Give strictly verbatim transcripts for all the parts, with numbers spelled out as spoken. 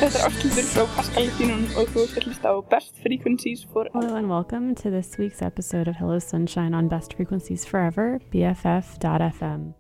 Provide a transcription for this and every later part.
Þetta er Ásthildur frá Pascal-Lítínum og þú ert að hlusta á Best Frequencies Forever. Hello and welcome to this week's episode of Hello Sunshine on Best Frequencies Forever, B F F dot F M.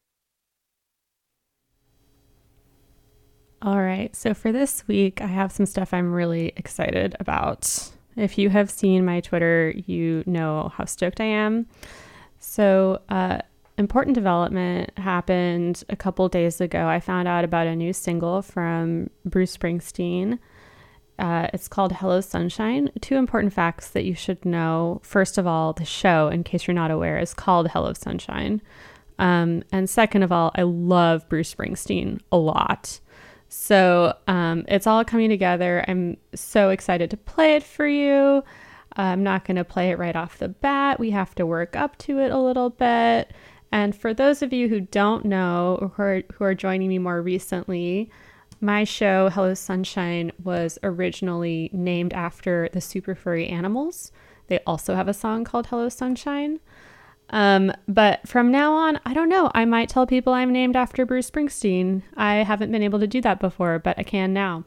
All right, so for this week, I have some stuff I'm really excited about. If you have seen my Twitter, you know how stoked I am. So, uh, important development happened a couple days ago. I found out about a new single from Bruce Springsteen. Uh, it's called Hello Sunshine. Two important facts that you should know. First of all, the show, in case you're not aware, is called Hello Sunshine. Um, and second of all, I love Bruce Springsteen a lot. So um, it's all coming together. I'm so excited to play it for you. I'm not going to play it right off the bat. We have to work up to it a little bit. And for those of you who don't know, or who are, who are joining me more recently, my show, Hello Sunshine, was originally named after the Super Furry Animals. They also have a song called Hello Sunshine. Um, but from now on, I don't know. I might tell people I'm named after Bruce Springsteen. I haven't been able to do that before, but I can now.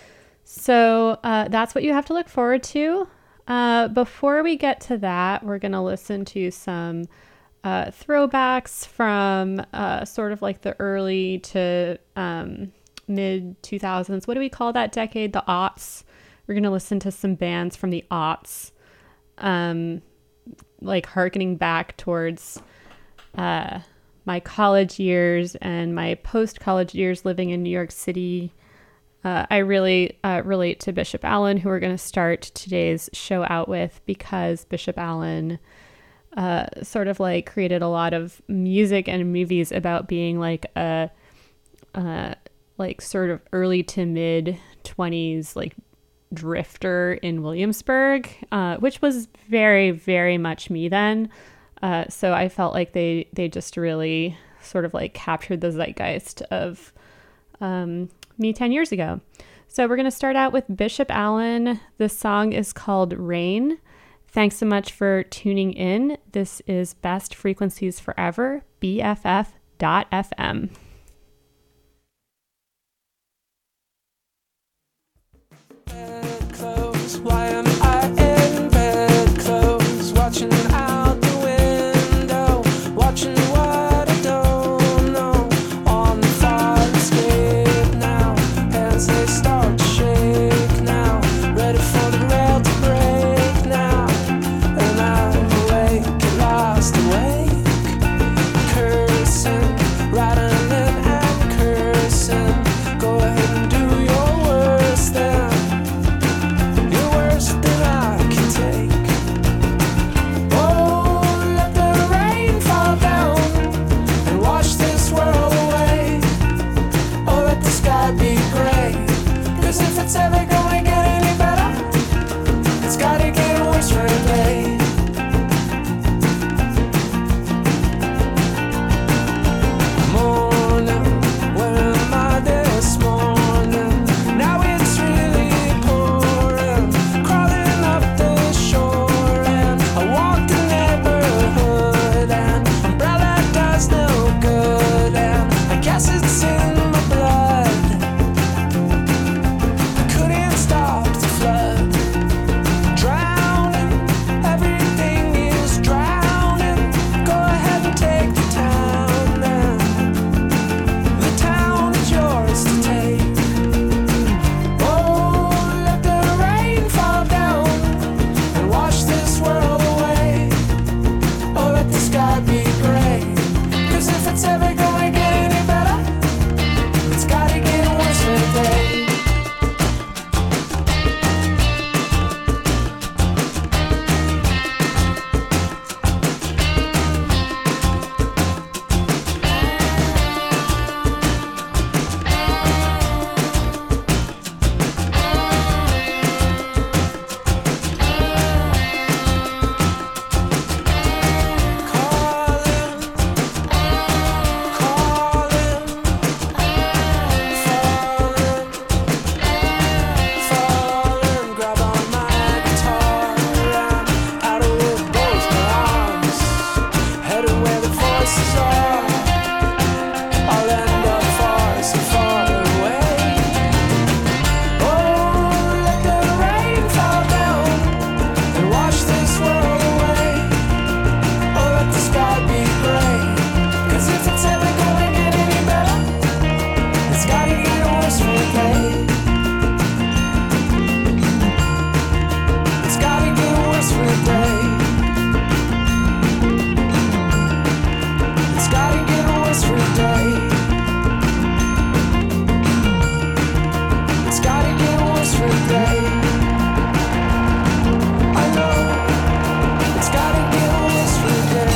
So uh, that's what you have to look forward to. Uh, before we get to that, we're going to listen to some uh, throwbacks from uh, sort of like the early to um, mid two thousands. What do we call that decade? The aughts. We're going to listen to some bands from the aughts, um, like harkening back towards uh, my college years and my post-college years living in New York City. Uh, I really uh, relate to Bishop Allen, who we're going to start today's show out with, because Bishop Allen uh, sort of like created a lot of music and movies about being like a uh, like sort of early to mid twenties like drifter in Williamsburg, uh, which was very, very much me then. Uh, so I felt like they they just really sort of like captured the zeitgeist of um, me ten years ago. So we're going to start out with Bishop Allen. This song is called Rain. Thanks so much for tuning in. This is Best Frequencies Forever, B F F dot F M. Why am I in bed clothes, watching out the window, watching what I don't know, on the fire escape now, hands they start to shake now, ready for the rail to break now, and I'm awake and lost awake, cursing, rattling and cursing, go ahead and do your worst then. Than I can take. Oh, let the rain fall down and wash this world away. Oh, let the sky be gray. Cause if it's ever gonna get any better, it's gotta get worse for a day. Morning, where am I this morning? Now it's really pouring, crawling up the shore, and I walk the neighborhood, and umbrella does no good, and I guess it's in my blood. I couldn't worse for the day. It's gotta get worse for the day. It's gotta get worse for the day. It's gotta get worse for the day. I know it's gotta get worse for the day.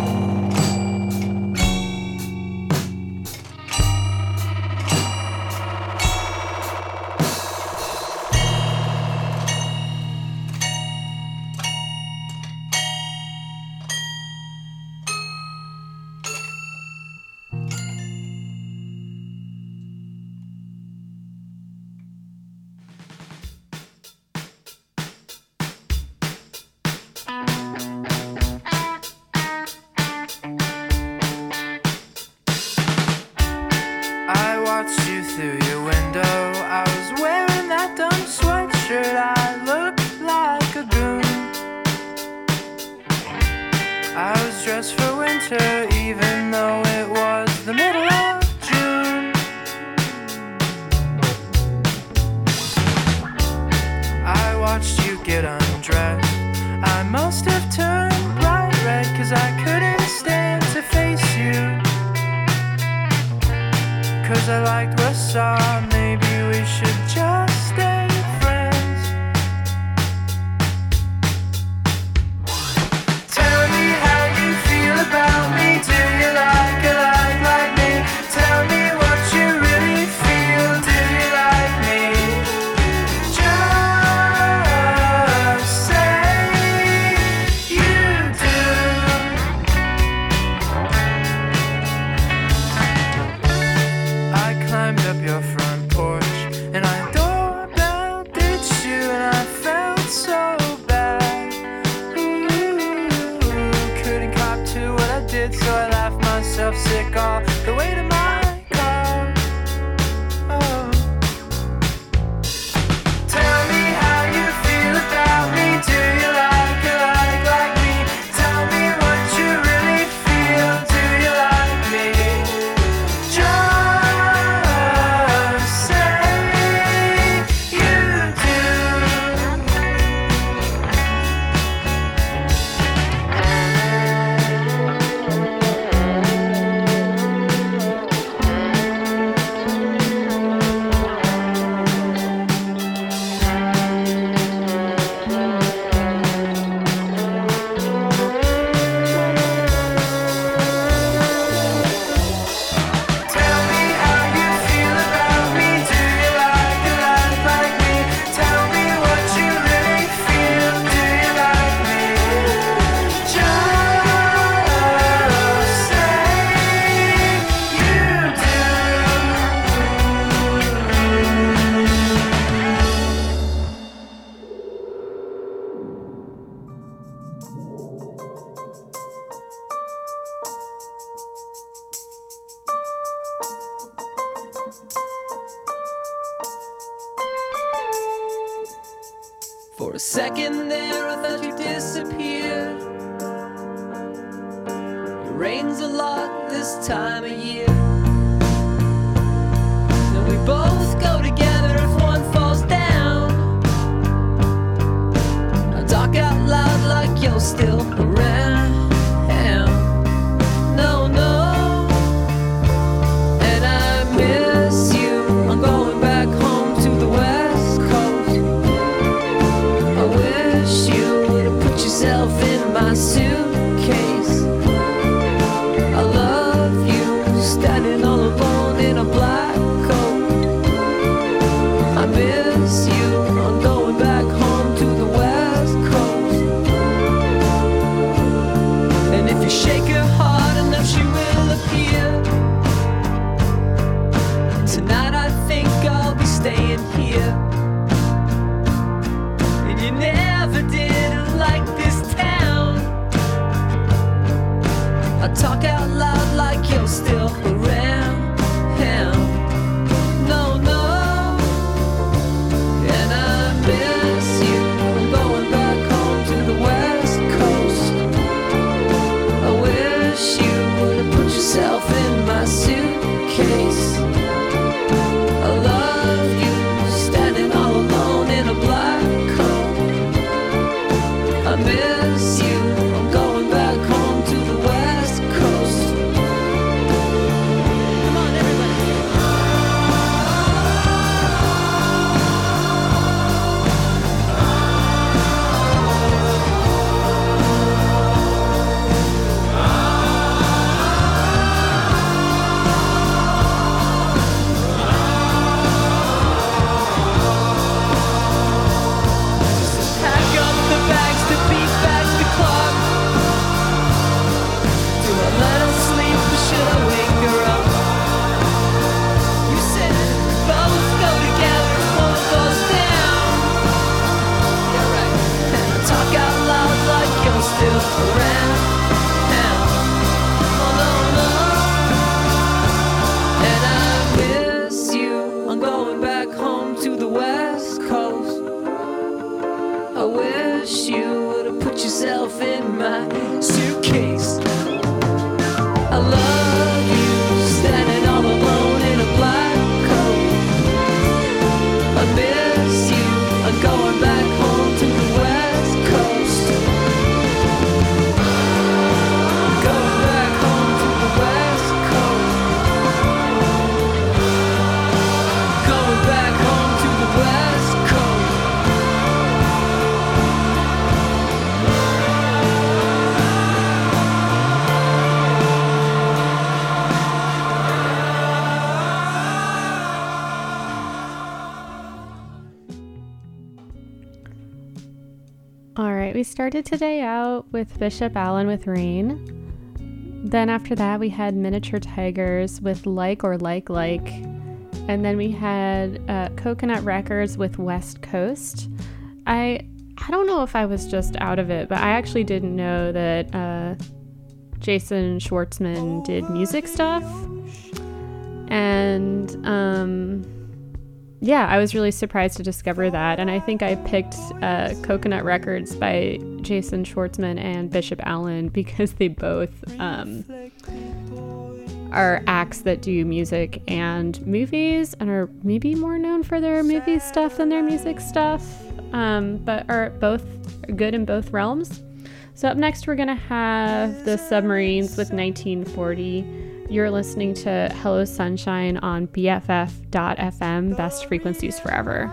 I watched you through your window. I was wearing that dumb sweatshirt. I looked like a goon. I was dressed for winter, even though it was the middle of June. I watched you get undressed. I must have turned bright red, cause I couldn't stand to face you. Cause I liked what I saw, maybe we should just stay friends. Tell me how you feel about me, do you like a like like me? Tell me what you really feel, do you like me? Just say you do. I climbed up your front porch and I doorbell ditched you, and I felt so bad. Ooh, couldn't cop to what I did, so I laughed myself sick all the way to my car. Oh. Tell me how you feel about me, do you like a like like me? Tell me what you really feel, do you like me? Just say you do. Tell me how you feel about me, do you like a like like me? Tell me what you really feel, do you like me? Just say you do. For a second there, I thought you disappeared. It rains a lot this time of year. And we both go together if one falls down. I talk out loud like you're still around. No, no. And I miss you. I'm going back home to the West Coast. I wish you would have put yourself in my suitcase. I love you, standing all alone in a black coat. I miss you, I'm going back home to the West Coast. to the west coast. I wish you would have put yourself in my suitcase. I love you, standing all alone in a black coat. I miss you, I'm going back home to the west coast. Going back home to the west coast. Going back home to the west coast. All right, we started today out with Bishop Allen with Rain. Then after that, we had Miniature Tigers with Like or Like Like. And then we had uh, Coconut Records with West Coast. I I don't know if I was just out of it, but I actually didn't know that uh, Jason Schwartzman did music stuff. And um, yeah, I was really surprised to discover that. And I think I picked uh, Coconut Records by Jason Schwartzman and Bishop Allen because they both um, are acts that do music and movies and are maybe more known for their movie stuff than their music stuff, um, but are both good in both realms. So up next, we're going to have the Submarines with nineteen forty. You're listening to Hello Sunshine on B F F dot F M, best frequencies forever.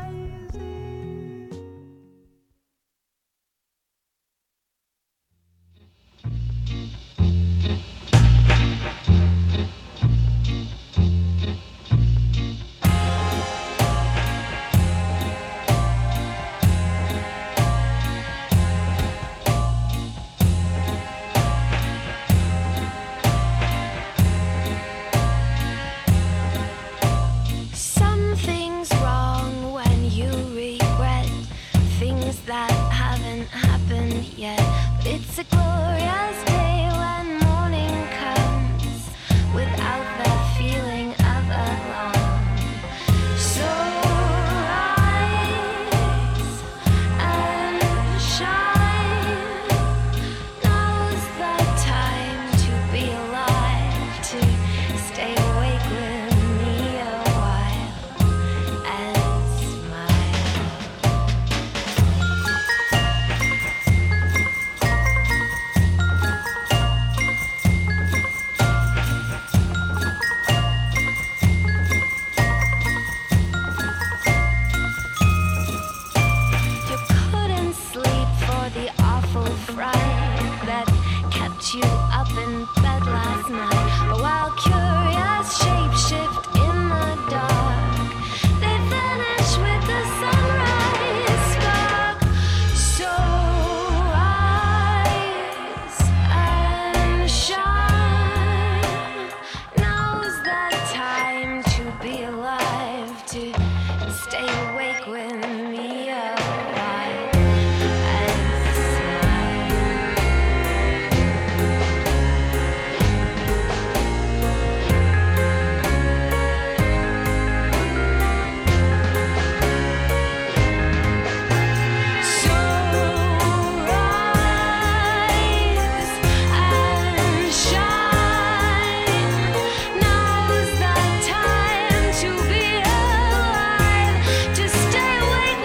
Something's wrong when you regret things that haven't happened yet. But it's a glorious day when morning comes without the feeling of alone. So rise and shine. Now's the time to be alive, to stay awake with me a while and smile. You couldn't sleep for the awful fright that kept you up in bed last night. But while curious shapeshift in the dark, they vanish with the sunrise spark. So rise and shine. Now's the time to be alive, to stay awake with me a while and smile. So rise and shine. Now's the time to be alive, to stay awake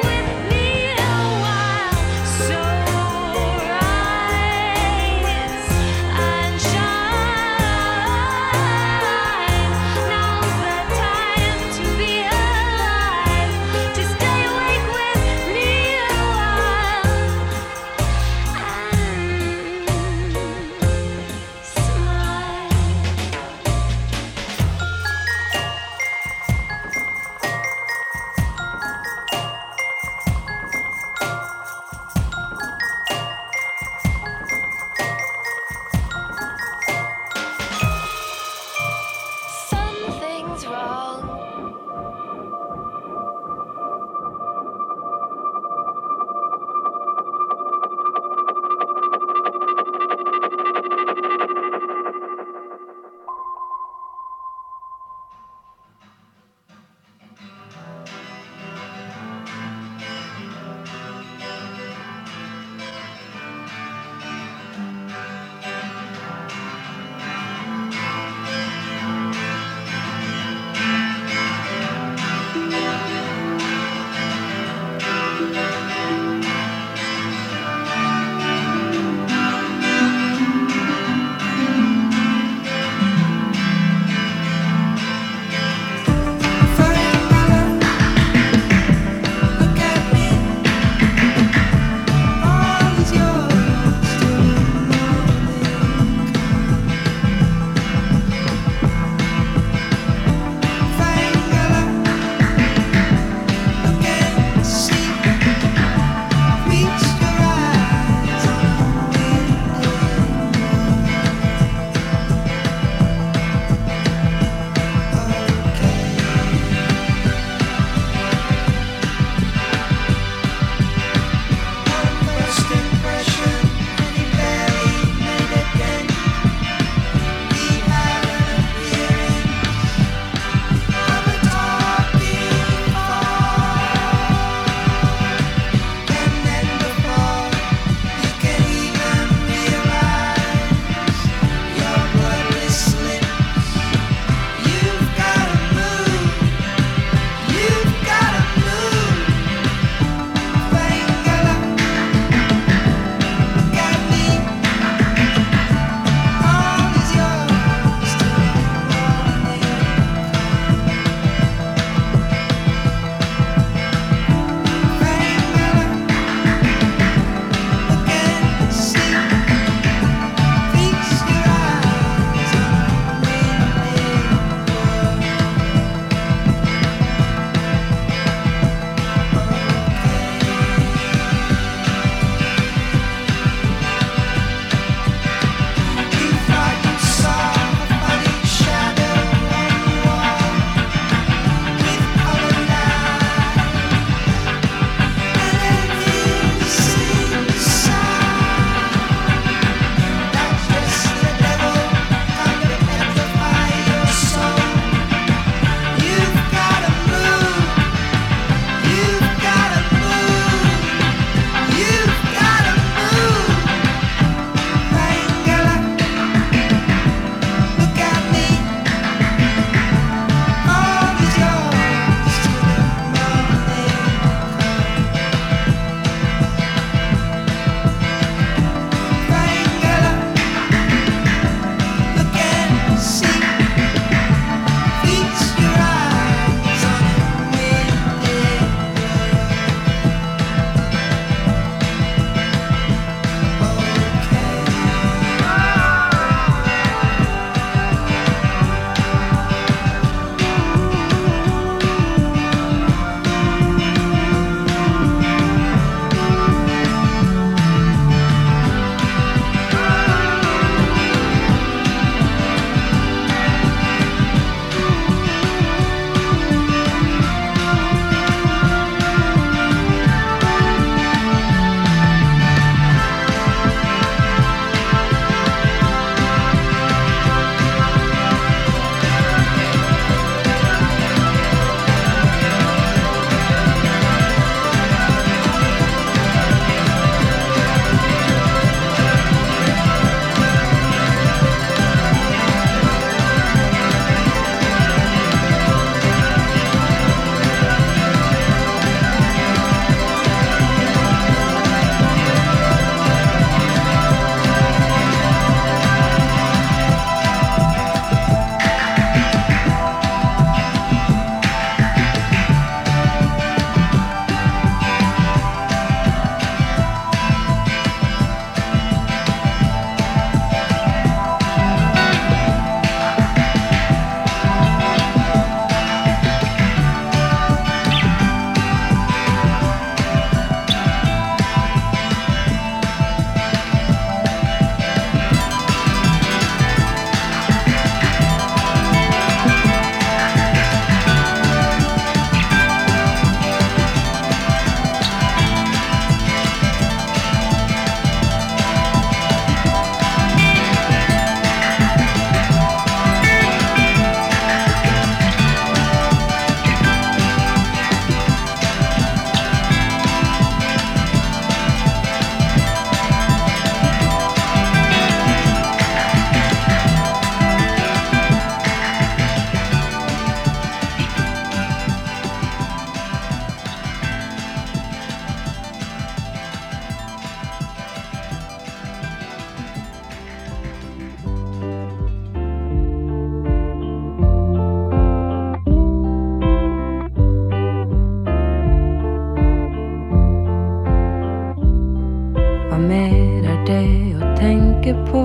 på.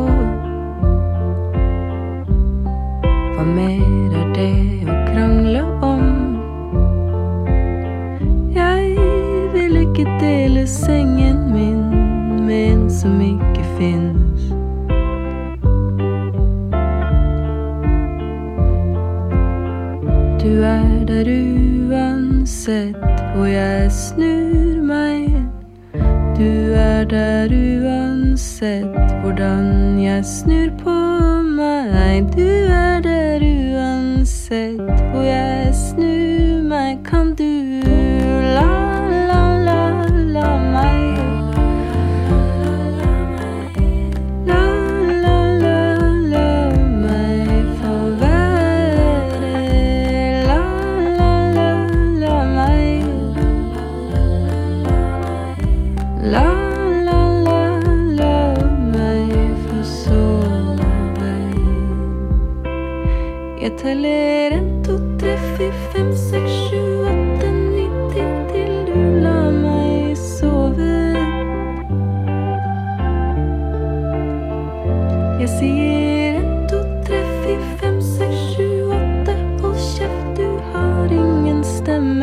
Hva mer er det å krangle om? Jeg vil ikke dele sengen min med en som ikke finnes. Du er der uansett hvor jeg snur meg. Du er der uansett hvordan jeg snur på meg. Du er der uansett hvor jeg snur meg. Kan du la, la, la, la meg La, la, la, la meg få være. La, la, la, la meg La, la, la, la meg få sove. Jeg teller en, to, tre, fire, fem, seks, sju, åtte, ni, ti til du lar meg sove. Jeg sier en, to, tre, fire, fem, seks, sju, åtte. Hold kjeft, du har ingen stemme.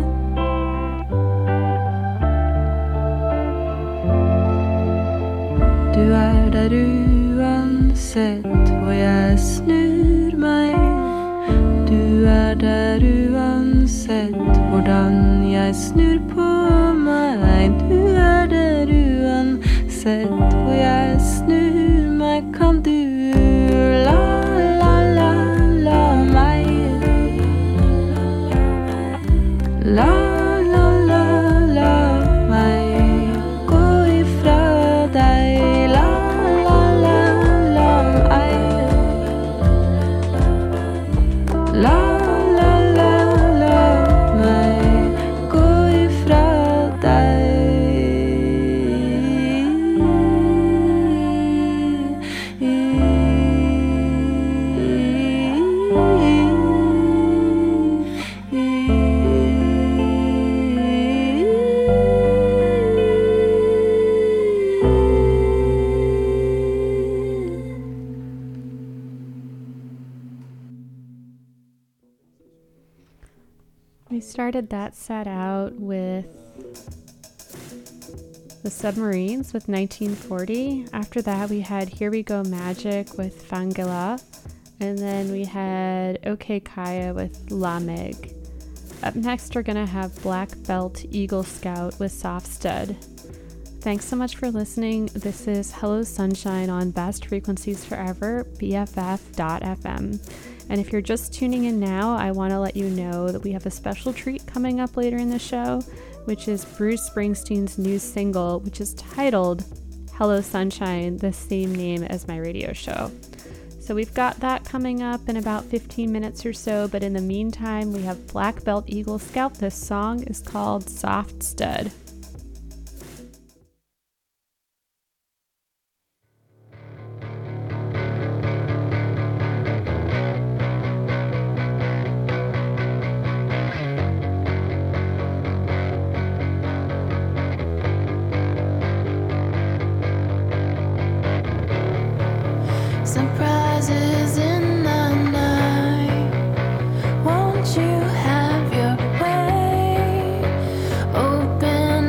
Du er der uansett hvor jeg snur meg. Du er der uansett hvordan jeg snur på meg. Du er der uansett hvor jeg snur meg. Kan du la, la, la, la meg La, la, la, la meg gå ifra deg. La, la, la, la meg La, la, la, la meg gå ifra deg. We started that set out with the Submarines with nineteen forty. After that, we had Here We Go Magic with Fangela. And then we had OK Kaya with La Meg. Up next, we're going to have Black Belt Eagle Scout with Soft Stud. Thanks so much for listening. This is Hello Sunshine on Best Frequencies Forever, B F F dot F M. And if you're just tuning in now, I want to let you know that we have a special treat coming up later in the show, which is Bruce Springsteen's new single, which is titled Hello Sunshine, the same name as my radio show. So we've got that coming up in about fifteen minutes or so, but in the meantime, we have Black Belt Eagle Scout. This song is called Soft Stud. Surprises in the night. Won't you have your way? Open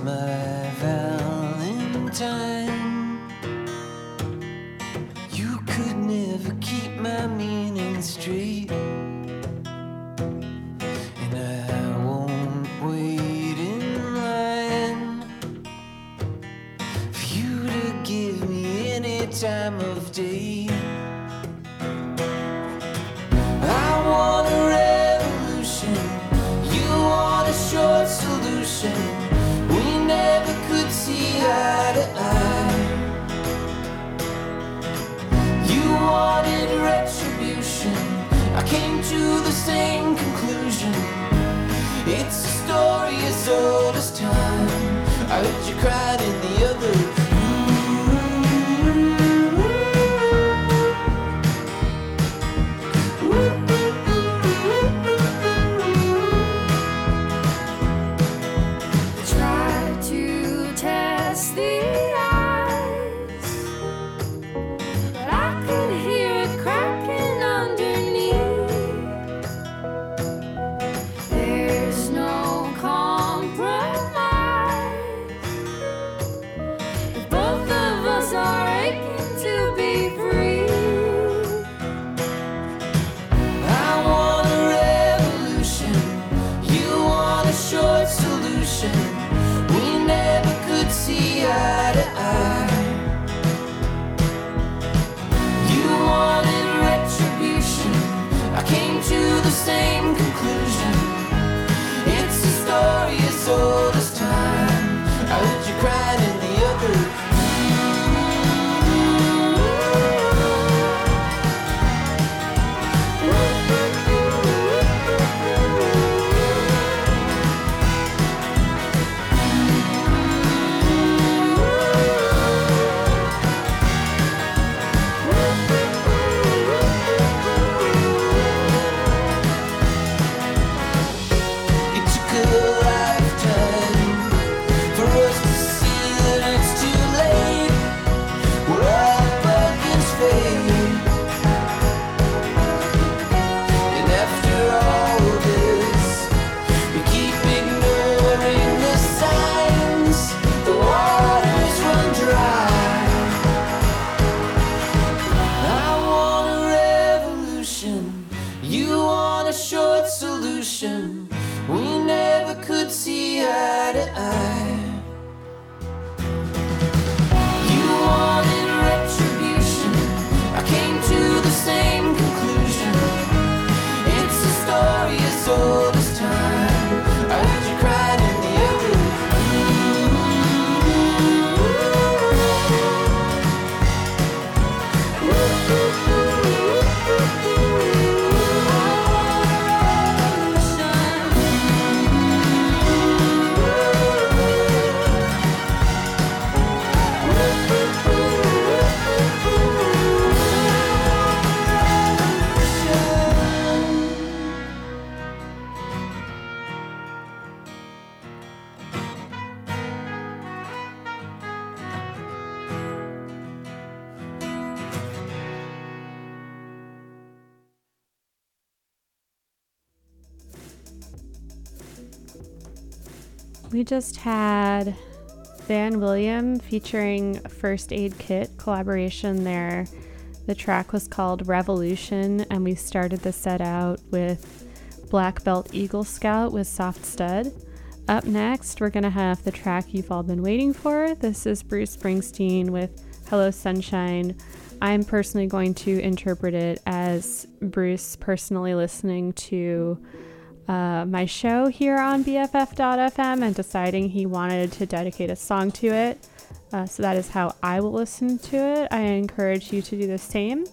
my Valentine. You could never keep my meaning straight, and I won't wait in line for you to give me any time of day. I want a revolution, you want a short solution. We never could see eye to eye. You wanted retribution, I came to the same conclusion. It's a story as old as time. I heard you cried in the other room. Same conclusion. It's a story as old as time. I heard you cried in the other We just had Van William featuring First Aid Kit collaboration there. The track was called Revolution, and we started the set out with Black Belt Eagle Scout with Soft Stud. Up next, we're going to have the track you've all been waiting for. This is Bruce Springsteen with Hello Sunshine. I'm personally going to interpret it as Bruce personally listening to Uh, my show here on B F F dot F M and deciding he wanted to dedicate a song to it. Uh, so that is how I will listen to it. I encourage you to do the same.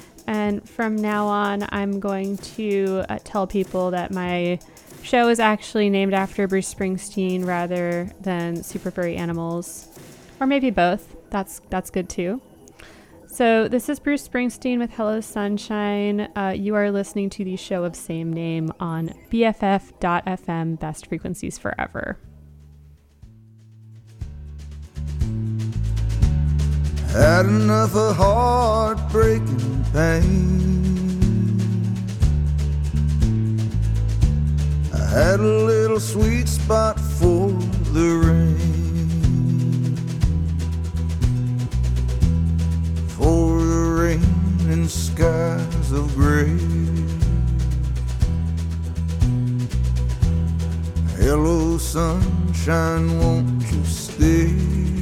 And from now on, I'm going to uh, tell people that my show is actually named after Bruce Springsteen rather than Super Furry Animals. Or maybe both. That's, that's good too. So this is Bruce Springsteen with Hello Sunshine. Uh, you are listening to the show of same name on B F F dot F M, Best Frequencies Forever. Had enough of heartbreaking pain. I had a little sweet spot for the rain. skies of gray. Hello, sunshine, won't you stay?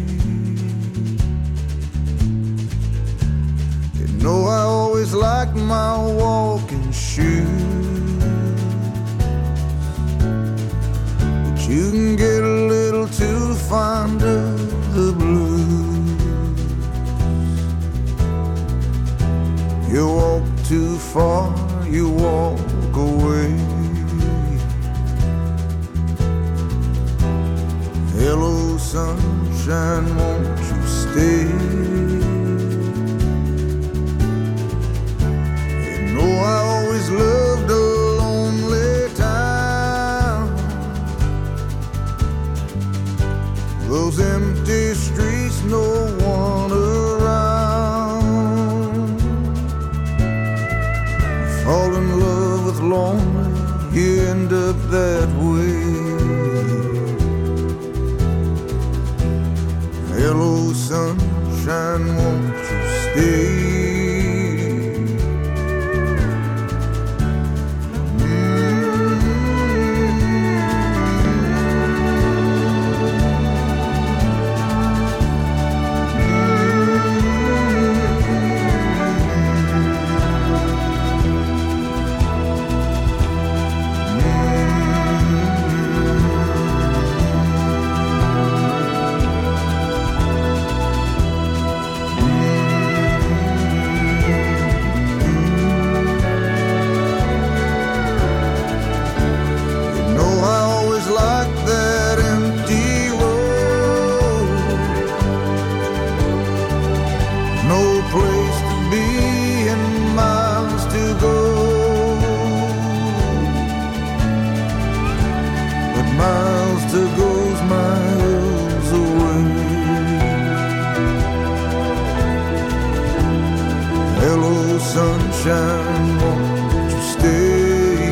You know I always like my walking shoes, but you can get a little too fond of the blues. You walk too far, you walk away. Hello, sunshine, won't you stay? You know I always loved a lonely town, those empty streets, no one around. Fall in love with lonely, you end up that way. Hello, sunshine, won't you stay? Sunshine, won't you stay?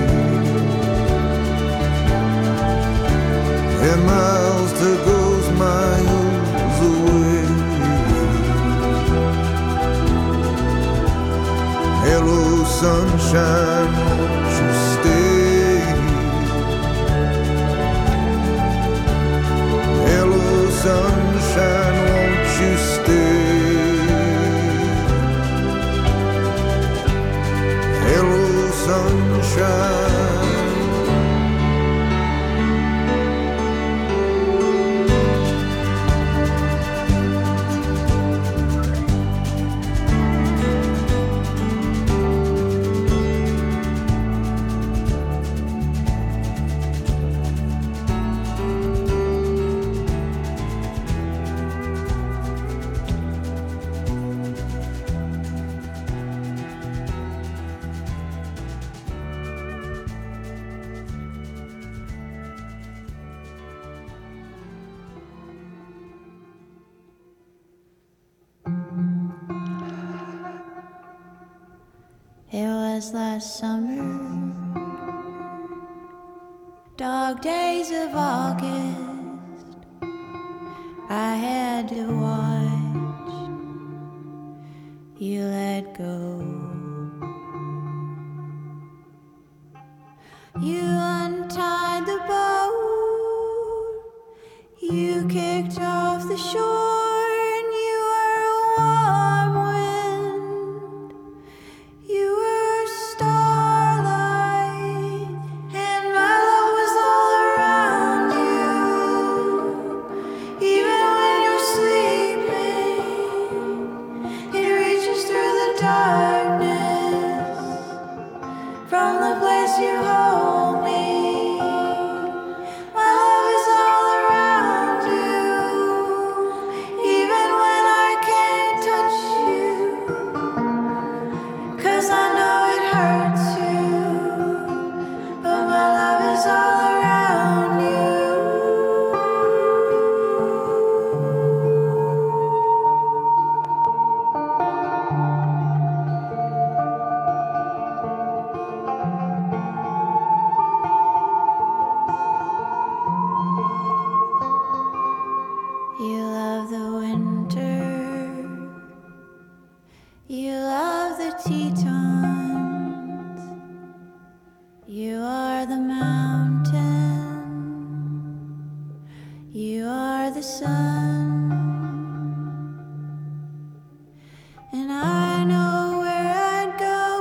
And miles to goes miles away. Hello, sunshine, won't you stay? Hello, sunshine, won't you stay? Hello, sunshine. It was last summer, dog days of August. I had to watch you let go. You untied the boat, you kicked off the shore. From the place you hold me. You are the mountain. You are the sun. And I know where I'd go.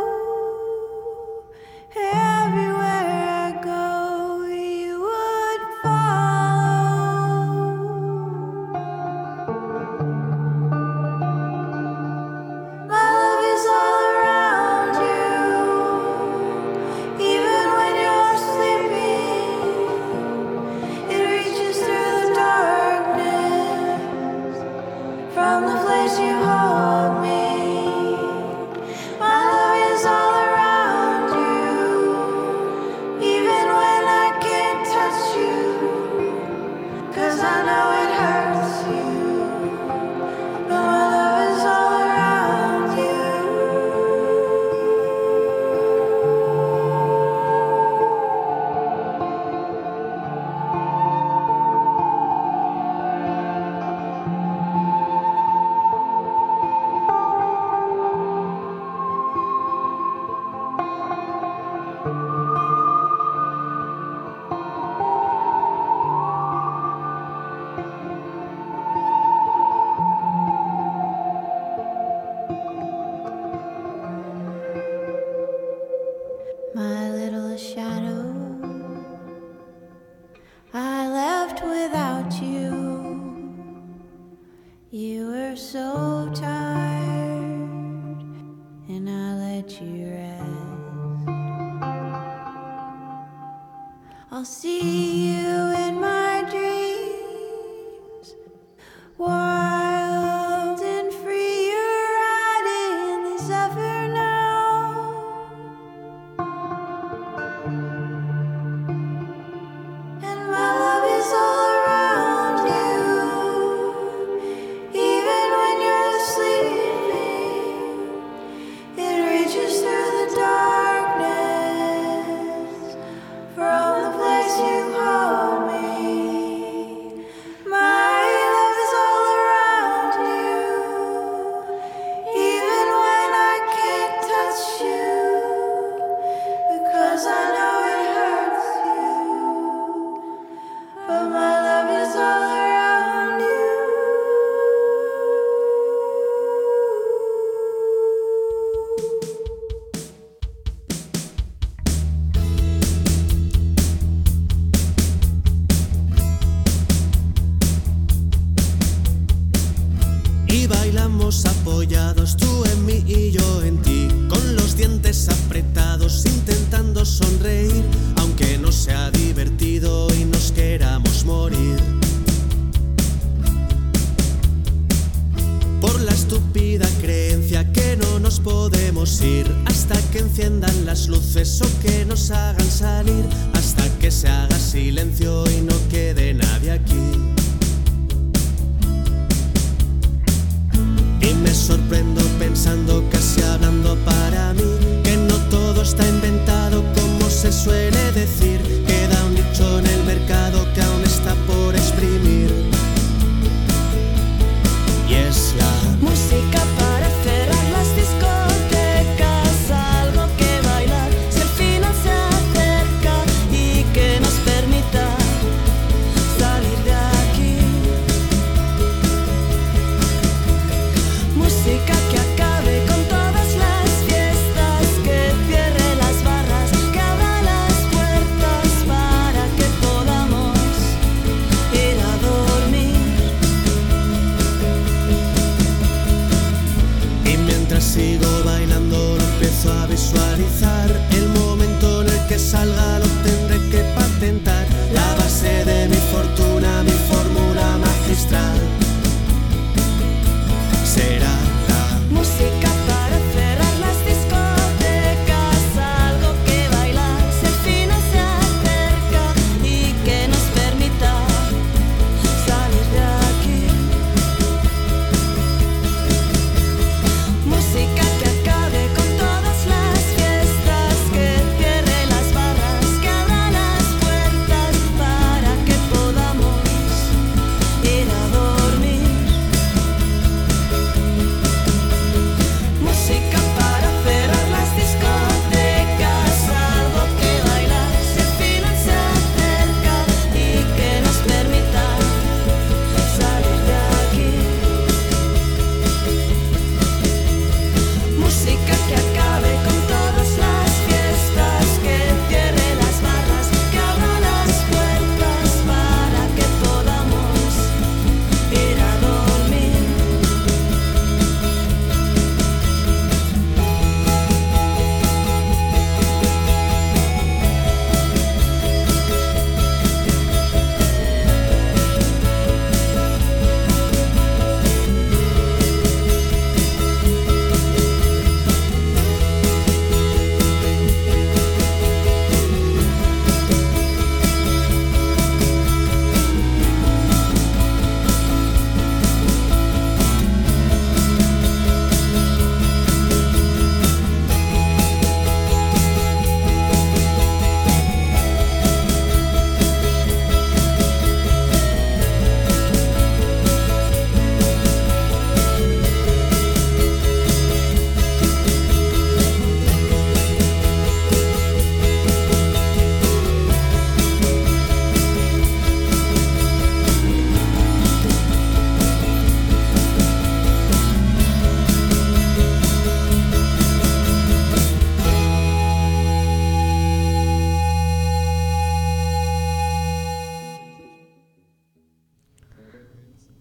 Everywhere I go, you would follow. My love is all around you. Even when you're sleeping, it reaches through the darkness. From the place you hold me, my love is all around you. Even when I can't touch you, 'cause I know it hurts you. But my love is all around you. My little shadow, I left without you. You were so tired, and I let you rest. I'll see you in my dreams, wild and free. You're riding the zephyr now. And my love is all around you. Even when you're sleeping, it reaches through the darkness. From the place you hold me, my love is all around you. Even when I can't touch you, because I know it hurts you. But my love is all around you. Y bailamos apoyados, tú en mí y yo en ti, con los dientes apretados, intentando sonreír, aunque no sea divertido y nos queramos morir. Por la estúpida creencia que no nos podemos ir hasta que enciendan las luces o que nos hagan salir, hasta que se haga silencio y no quede nadie aquí. Y me sorprendo pensando, casi hablando para mí, que no todo está inventado como se suele decir. Queda un nicho en el mercado que aún está por exprimir. Y es la música para cerrar las discotecas, algo que bailar si el final se acerca y que nos permita salir de aquí. Música que acabe con todas las fiestas, que cierre las barras, que abra las puertas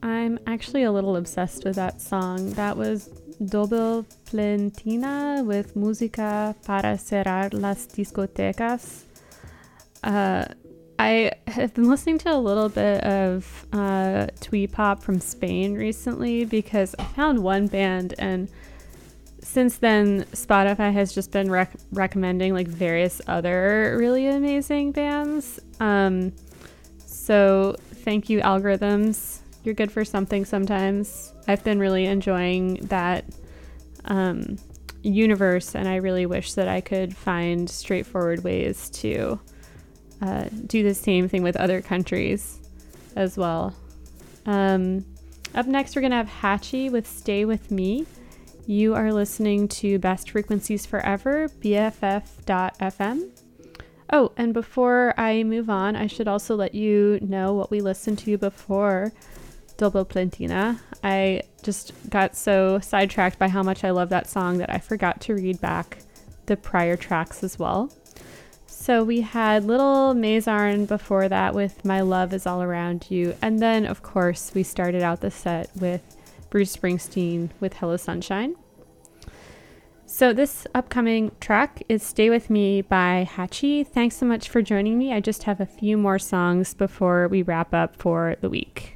I'm actually a little obsessed with that song. That was Doble Plentina with Música para cerrar las discotecas. Uh, I have been listening to a little bit of uh, twee pop from Spain recently because I found one band, and since then Spotify has just been rec- recommending like various other really amazing bands. Um, so thank you, algorithms. You're good for something sometimes. I've been really enjoying that um, universe, and I really wish that I could find straightforward ways to Uh, do the same thing with other countries as well. Um, up next, we're going to have Hatchie with Stay With Me. You are listening to Best Frequencies Forever, B F F dot F M. Oh, and before I move on, I should also let you know what we listened to before Doble Plentina. I just got so sidetracked by how much I love that song that I forgot to read back the prior tracks as well. So we had Little Mazarn before that with My Love Is All Around You. And then, of course, we started out the set with Bruce Springsteen with Hello Sunshine. So this upcoming track is Stay With Me by Hatchie. Thanks so much for joining me. I just have a few more songs before we wrap up for the week.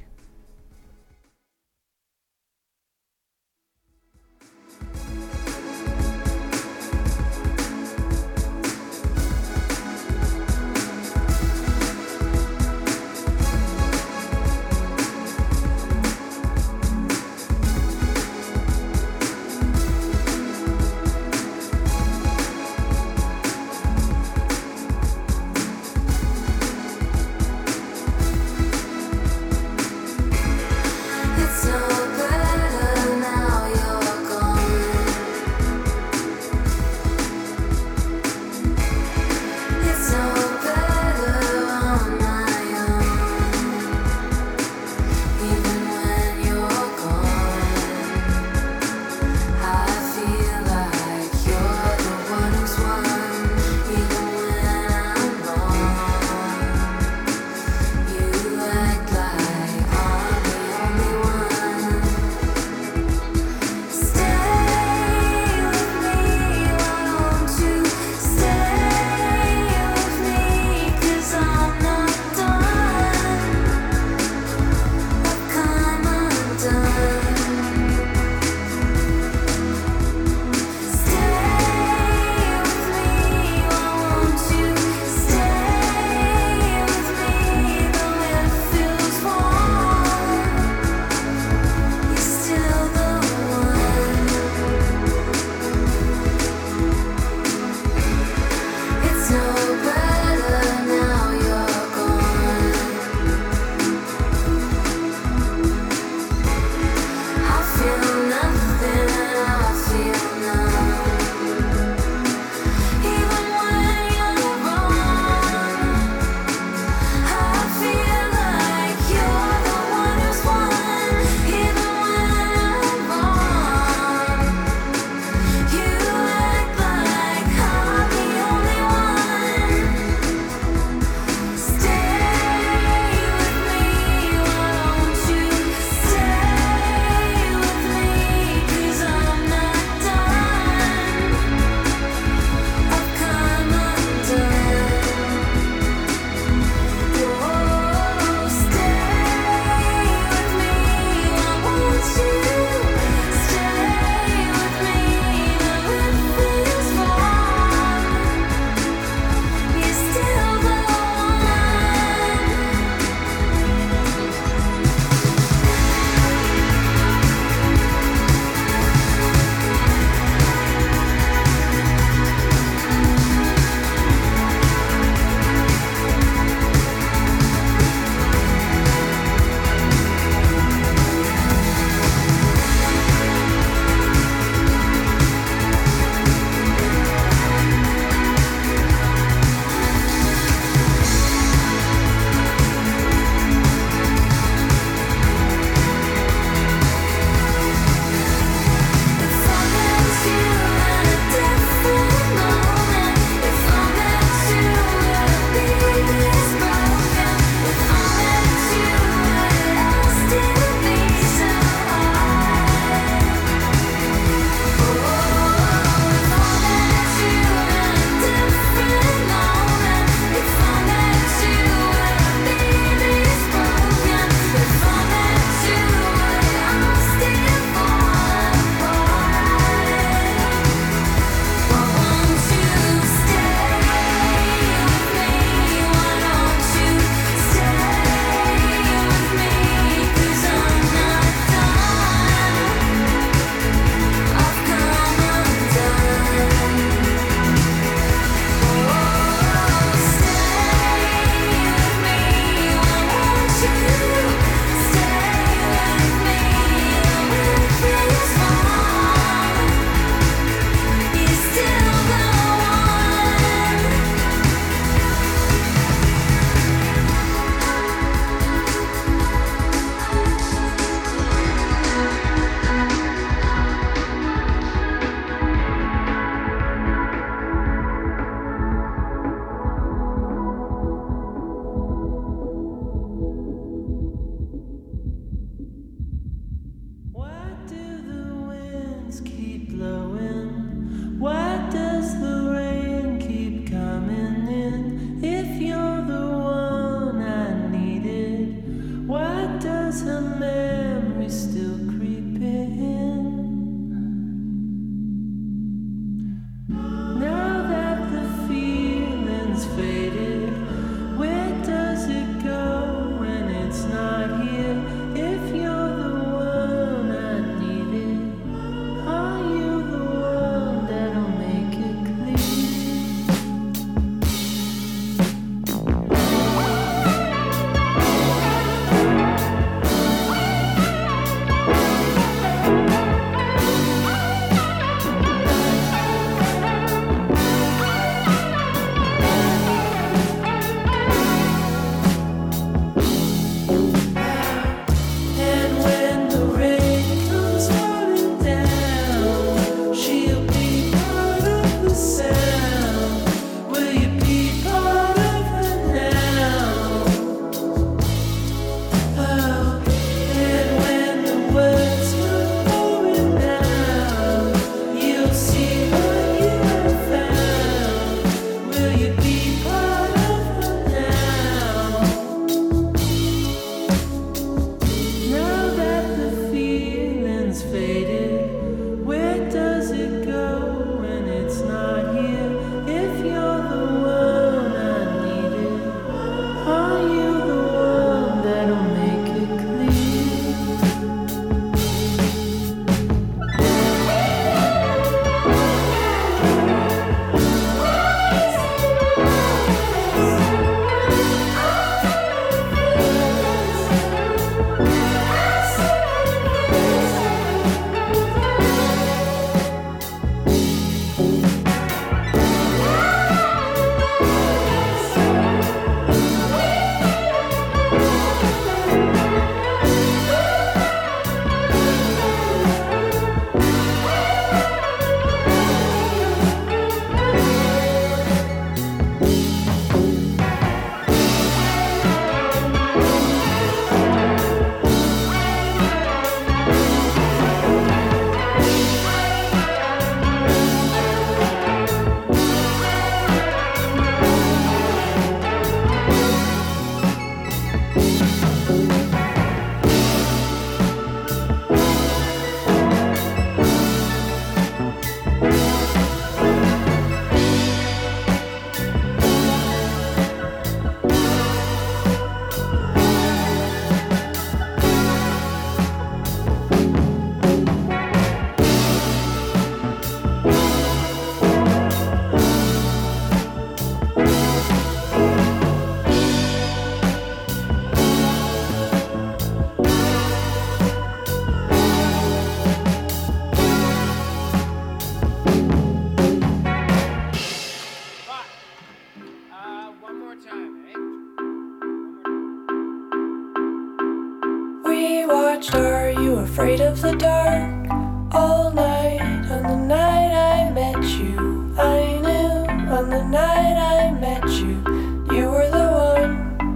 watched Are You Afraid of the Dark all night. On the night I met you, I knew. On the night I met you, you were the one.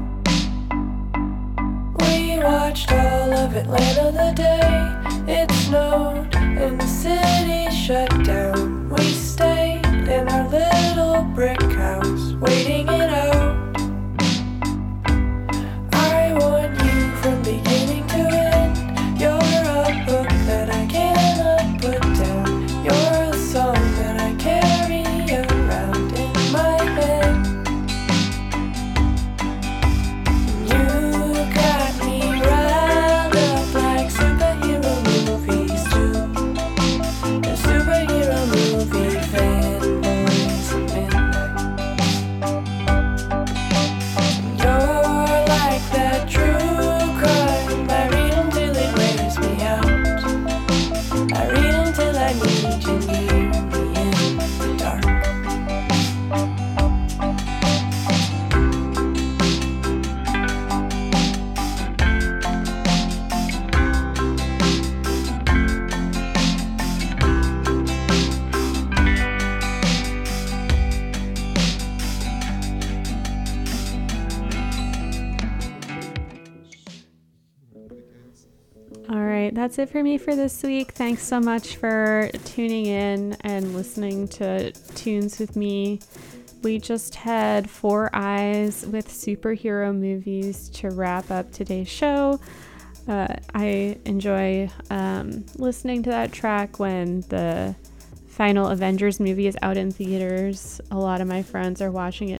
We watched all of Atlanta the day it snowed and the city shut down. We stayed in our little brick house, waiting it out. I want you from beginning to end. You're a book that I cannot put down. You're a song that I carry around in my head. You got me riled up like superhero movies do. The superhero movie fanboys at midnight. You're like that true crime. I read until it wears me out. I read until I need you near me in the dark. All right, that's it for me for this week. Thanks so much for tuning in and listening to Tunes with me. We just had Four Eyes with superhero movies to wrap up today's show. Uh, I enjoy um, listening to that track when the final Avengers movie is out in theaters. A lot of my friends are watching it